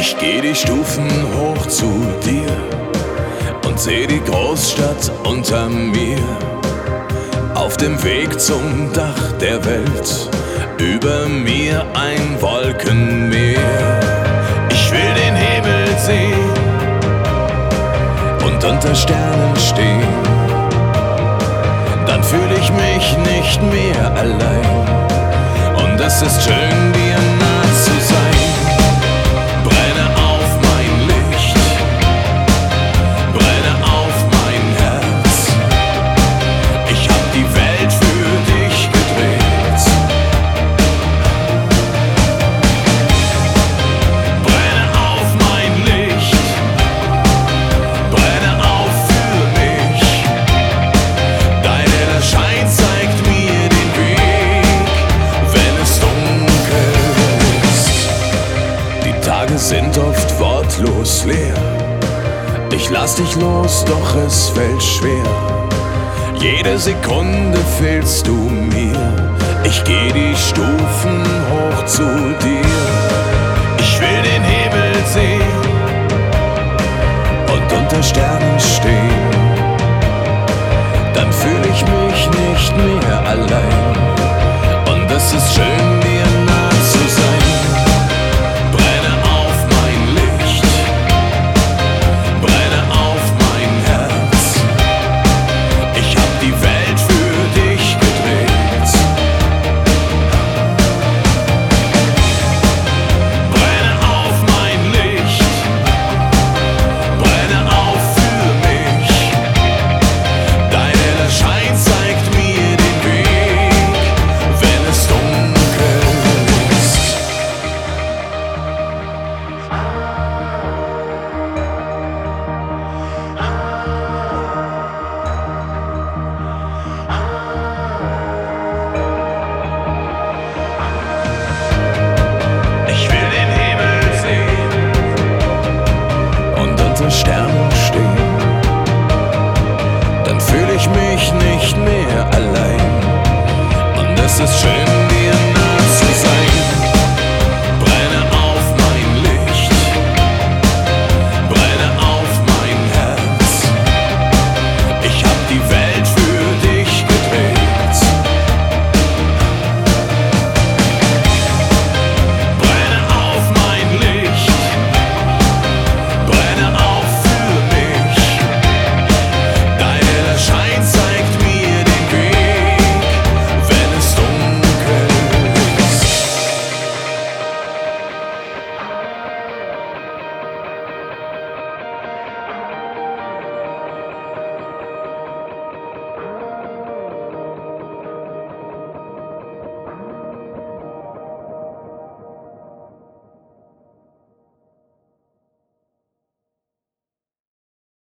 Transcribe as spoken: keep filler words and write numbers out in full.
Ich geh die Stufen hoch zu dir und seh die Großstadt unter mir. Auf dem Weg zum Dach der Welt, über mir ein Wolkenmeer. Ich will den Himmel sehen und unter Sternen stehen. Dann fühl ich mich nicht mehr allein und es ist schön, dir nah zu sein. Brenne auf mein Licht, brenne auf mein Herz. Ich hab die Welt für dich gedreht. Brenne auf mein Licht, brenne auf für mich. Dein heller Schein zeigt mir den Weg, wenn es dunkel ist. Die Tage sind oft wortlos leer. Ich lass dich los, doch es fällt schwer. Jede Sekunde fehlst du mir. Ich geh die Stufen hoch zu dir. Ich will den Himmel sehen und unter Sternen stehen. Dann fühl ich mich nicht mehr allein und es ist schön, dir nah zu sein. Brenne auf mein Licht, brenne auf mein Herz. Ich hab die Welt für dich gedreht. Brenne auf mein Licht, brenne auf für mich. Dein heller Schein zeigt mir den Weg, wenn es dunkel ist. Ich will den Himmel sehen und unter Sternen stehen. Dann fühl ich mich nicht mehr allein und es ist schön.